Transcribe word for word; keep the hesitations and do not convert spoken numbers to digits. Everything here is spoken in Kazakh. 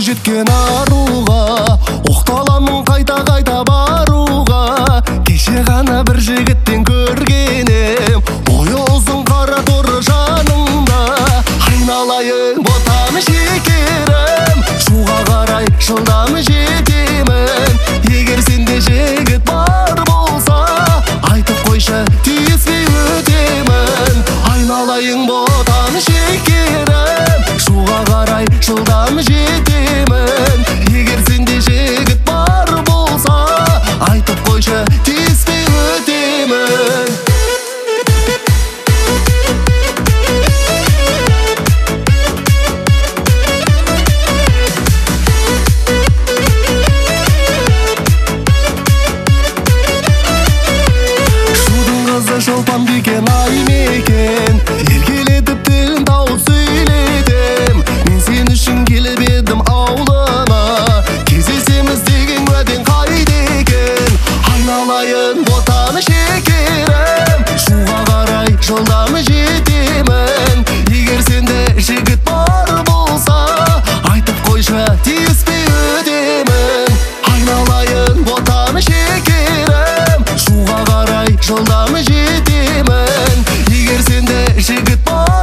бойжеткен аруға, оқталамын қайта-қайта баруға. Кеше ғана бір жігіттен көргенім, бойы ұзын қара торы жаныңда. Айналайын ботам шекерім, шуға қарай жылдам жетемін. Егер сенде жігіт бар болса, айтып қойшы, тиіспей өтемін. Айналайын ботам шекерім, шуға қарай жылдам жетемін. Егер сенде жігіт бар болса, айтып қойшы, тиіспей өтемін. Шолпан бекен ай мекен, еркелетіп тілін тауып сөйледім. Мен сен үшін келіп едім аулына, кездесеміз деген уәдең қайда екен? Айналайын ботам шекерім, шуға қарай жылдам жетемін. Егер сенде жігіт бар болса, айтып қойшы, тиіспей өтемін. Айналайын ботам шекерім, шуға қарай жылдам жетемін. Егер сенде жігіт бар